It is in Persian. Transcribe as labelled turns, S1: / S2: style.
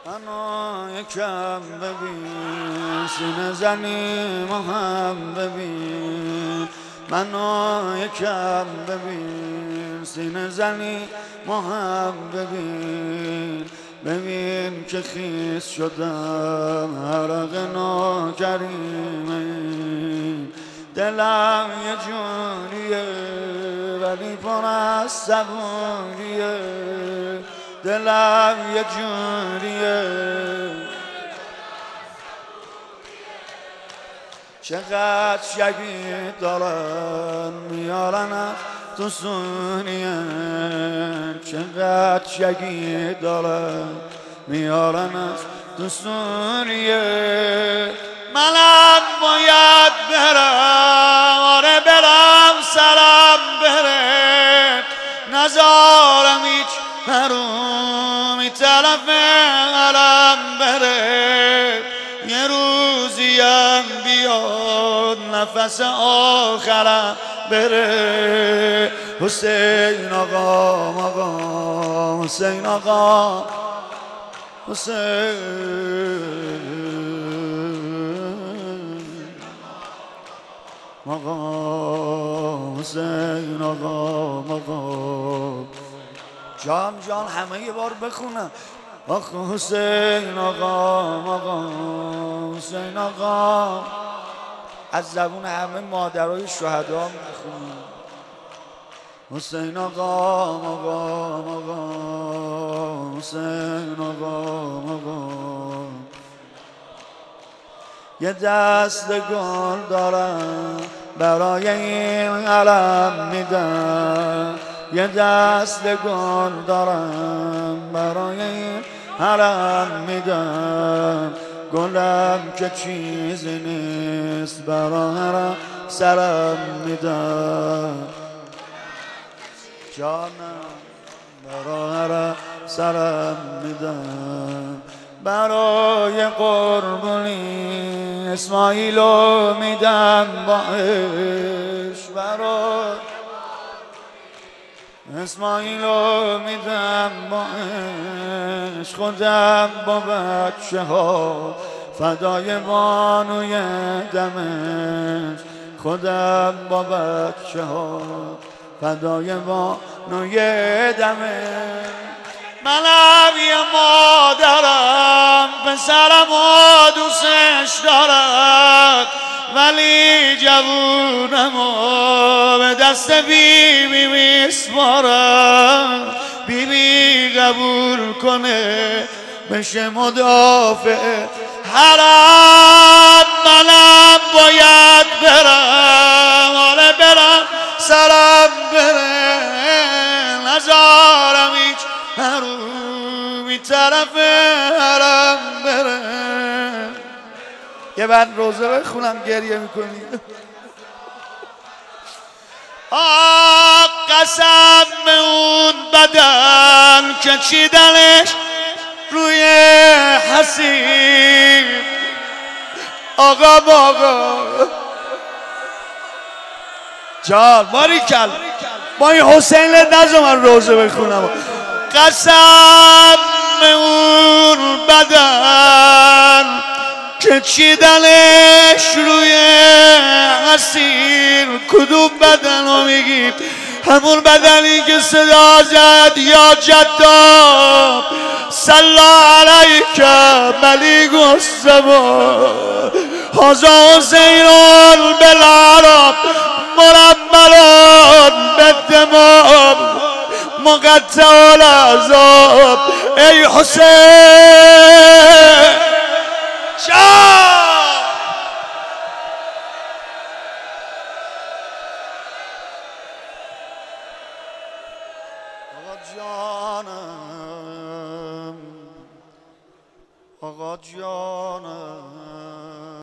S1: منو یکم ببین، سینه زنی ما هم ببین. منو یکم ببین، سینه زنی ما هم ببین. ببین که خیس شدم عرق ناکریمه. دلم یه جونیه ولی پر از صبوریه. دلم یه جونیه چقدر شگید دارن میارن از تو سونیه. چقدر شگید دارن میارن از تو سونیه. منم باید برم، آره برم سرم بره. نزارم هیچ حرومی طرف علم بره. یه روزیم بیاد نفس آخرم بره. حسین آقا آقا، حسین آقا، حسین آقا، حسین آقا آقا. جان جان همه یه بار بخونم. آخ حسین آقا آقا، حسین آقا. از زبون همه مادرای شهدا میخونیم. حسین آقا آقا آقا، حسین آقا آقا. یه دست گل دارم برای این علم میدم. یه دست گل دارم برای این علم میدم. گلم که چیزی نیست برای هرم سرم میدم. جانم برای هرم سرم میدم. برای قربونی اسماعیلو میدم باش. برای اسماعیلو میدم باش. خودم با بچه ها فدای بانوی دمش. خودم با بچه ها فدای بانوی دمش. منم یه مادرم پسرم و دوستش دارم. ولی جوونم و به دست بیبی میسپارم. بیبی قبول کنه بشه مدافع حرم. منم باید برم، آره برم سرم بره. نزارم هیچ حرومی طرف حرم بره. یه بعد روزه بخونم گریه میکنی. قسم به اون بدن که چیدنش روی حسیر. آقا باقا جان باریکل با این حسین نزا من روزه بخونم. قسم به اون بدن که چیدنش روی حسیر. کدوم بدن رو میگیم؟ همون بدنی که صدا زد یا جداب صلی علیک ملیک السما. هذا حسین بالعرب مرمل بالدماء مقطع العذاب. ای حسین آقا جانم، آقا جانم.